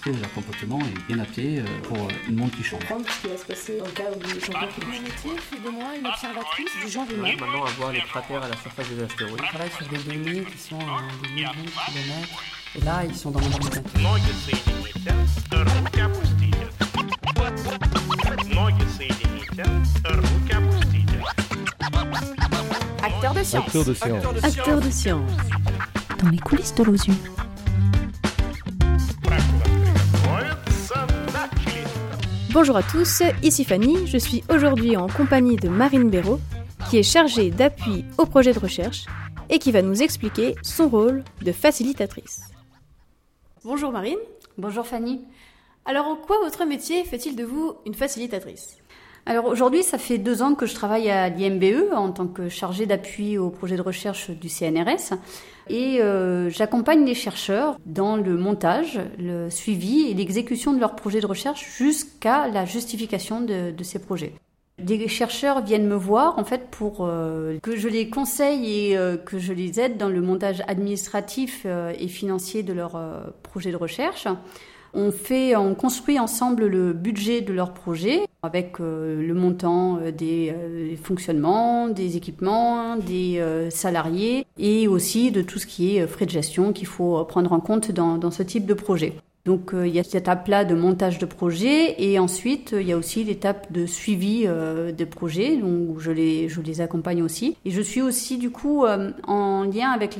que leur comportement est bien adapté pour une monde qui change. Comprendre ce qui va se passer dans le cadre du changement climatique. Mon métier fait de moi une observatrice du genre humain. Maintenant, à voir les cratères à la surface des astéroïdes. Je travaille sur des données qui sont à des millions de kilomètres. Et là, ils sont dans mon ordinateur. Acteur de science. Acteur de science. Acteur de science. Dans les coulisses de l'OSU. Bonjour à tous, ici Fanny, je suis aujourd'hui en compagnie de Marine Béraud, qui est chargée d'appui au projet de recherche et qui va nous expliquer son rôle de facilitatrice. Bonjour Marine. Bonjour Fanny. Alors en quoi votre métier fait-il de vous une facilitatrice ? Alors aujourd'hui, ça fait 2 ans que je travaille à l'IMBE en tant que chargée d'appui au projet de recherche du CNRS et j'accompagne les chercheurs dans le montage, le suivi et l'exécution de leurs projets de recherche jusqu'à la justification de ces projets. Des chercheurs viennent me voir en fait pour que je les conseille et que je les aide dans le montage administratif et financier de leurs projets de recherche. On construit ensemble le budget de leur projet avec le montant des fonctionnements, des équipements, des salariés et aussi de tout ce qui est frais de gestion qu'il faut prendre en compte dans ce type de projet. Donc il y a cette étape-là de montage de projet et ensuite il y a aussi l'étape de suivi des projets donc je les accompagne aussi. Et je suis aussi du coup en lien avec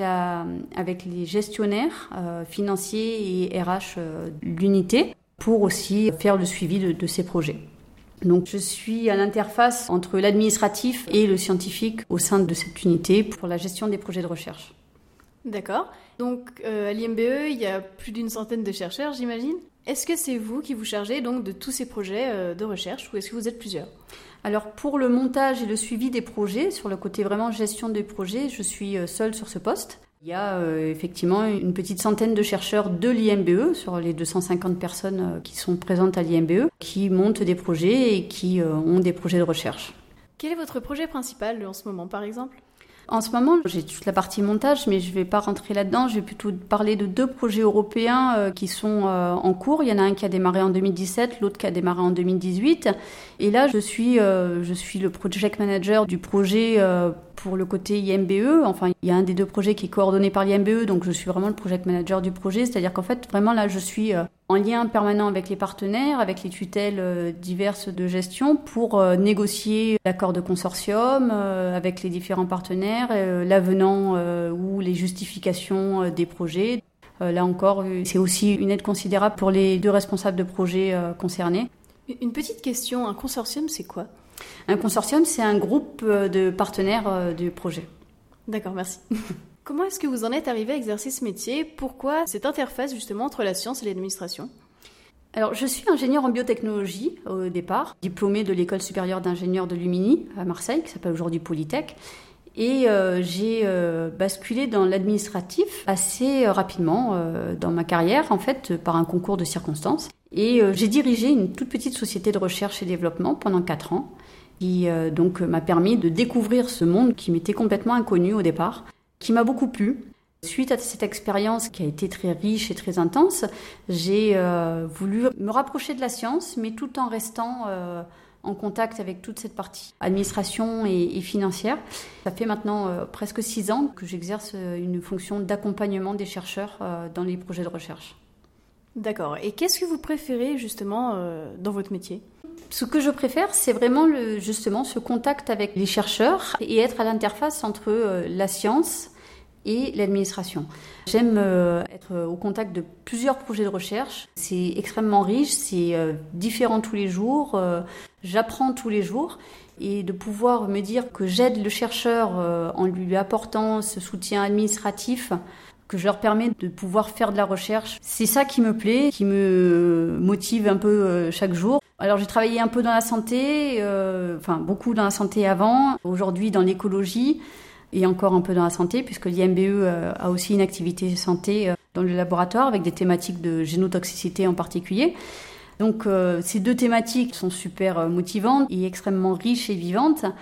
les gestionnaires financiers et RH de l'unité pour aussi faire le suivi de ces projets. Donc je suis à l'interface entre l'administratif et le scientifique au sein de cette unité pour la gestion des projets de recherche. D'accord. Donc à l'IMBE, il y a plus d'une centaine de chercheurs, j'imagine. Est-ce que c'est vous qui vous chargez donc de tous ces projets de recherche ou est-ce que vous êtes plusieurs ? Alors pour le montage et le suivi des projets, sur le côté vraiment gestion des projets, je suis seule sur ce poste. Il y a effectivement une petite centaine de chercheurs de l'IMBE, sur les 250 personnes qui sont présentes à l'IMBE, qui montent des projets et qui ont des projets de recherche. Quel est votre projet principal en ce moment, par exemple ? En ce moment, j'ai toute la partie montage, mais je ne vais pas rentrer là-dedans. Je vais plutôt parler de 2 projets européens qui sont en cours. Il y en a un qui a démarré en 2017, l'autre qui a démarré en 2018. Et là, je suis le project manager du projet pour le côté IMBE. Enfin, il y a un des 2 projets qui est coordonné par l'IMBE, donc je suis vraiment le project manager du projet. C'est-à-dire qu'en fait, vraiment là, je suis en lien permanent avec les partenaires, avec les tutelles diverses de gestion pour négocier l'accord de consortium avec les différents partenaires, l'avenant ou les justifications des projets. Là encore, c'est aussi une aide considérable pour les 2 responsables de projet concernés. Une petite question, un consortium, c'est quoi ? Un consortium, c'est un groupe de partenaires du projet. D'accord, merci. Comment est-ce que vous en êtes arrivé à exercer ce métier ? Pourquoi cette interface justement entre la science et l'administration ? Alors, je suis ingénieure en biotechnologie au départ, diplômée de l'école supérieure d'ingénieurs de Lumini à Marseille, qui s'appelle aujourd'hui Polytech. Et j'ai basculé dans l'administratif assez rapidement dans ma carrière, en fait, par un concours de circonstances. Et j'ai dirigé une toute petite société de recherche et développement pendant 4 ans, qui donc m'a permis de découvrir ce monde qui m'était complètement inconnu au départ, qui m'a beaucoup plu. Suite à cette expérience qui a été très riche et très intense, j'ai voulu me rapprocher de la science, mais tout en restant en contact avec toute cette partie administration et financière. Ça fait maintenant presque 6 ans que j'exerce une fonction d'accompagnement des chercheurs dans les projets de recherche. D'accord. Et qu'est-ce que vous préférez justement dans votre métier ? Ce que je préfère, c'est vraiment justement ce contact avec les chercheurs et être à l'interface entre la science et l'administration. J'aime être au contact de plusieurs projets de recherche. C'est extrêmement riche, c'est différent tous les jours, j'apprends tous les jours. Et de pouvoir me dire que j'aide le chercheur en lui apportant ce soutien administratif, que je leur permets de pouvoir faire de la recherche, c'est ça qui me plaît, qui me motive un peu chaque jour. Alors j'ai travaillé un peu dans la santé, beaucoup dans la santé avant, aujourd'hui dans l'écologie, et encore un peu dans la santé, puisque l'IMBE a aussi une activité santé dans le laboratoire, avec des thématiques de génotoxicité en particulier. Donc ces 2 thématiques sont super motivantes et extrêmement riches et vivantes.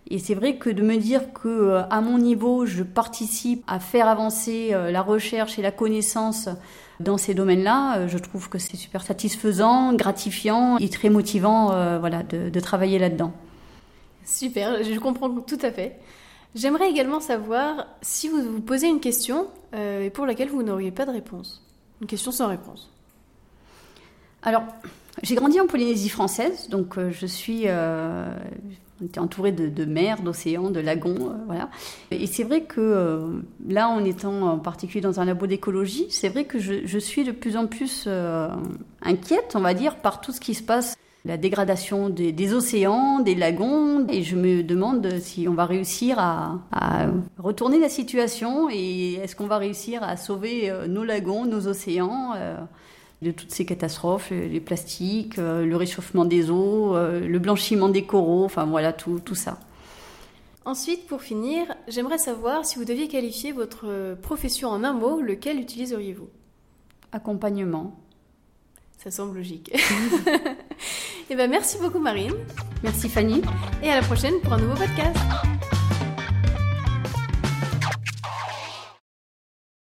Et c'est vrai que de me dire que à mon niveau, je participe à faire avancer la recherche et la connaissance dans ces domaines-là, je trouve que c'est super satisfaisant, gratifiant et très motivant de travailler là-dedans. Super, je comprends tout à fait. J'aimerais également savoir si vous vous posez une question et pour laquelle vous n'auriez pas de réponse. Une question sans réponse. Alors, j'ai grandi en Polynésie française, donc je suis entourée de mers, d'océans, de lagons, voilà. Et c'est vrai que là, en étant en particulier dans un labo d'écologie, c'est vrai que je suis de plus en plus inquiète, on va dire, par tout ce qui se passe. La dégradation des océans, des lagons, et je me demande si on va réussir à retourner la situation et est-ce qu'on va réussir à sauver nos lagons, nos océans de toutes ces catastrophes, les plastiques, le réchauffement des eaux, le blanchiment des coraux, enfin voilà tout ça. Ensuite, pour finir, j'aimerais savoir si vous deviez qualifier votre profession en un mot, lequel utiliseriez-vous ? Accompagnement. Ça semble logique. Eh ben, merci beaucoup Marine. Merci Fanny. Et à la prochaine pour un nouveau podcast.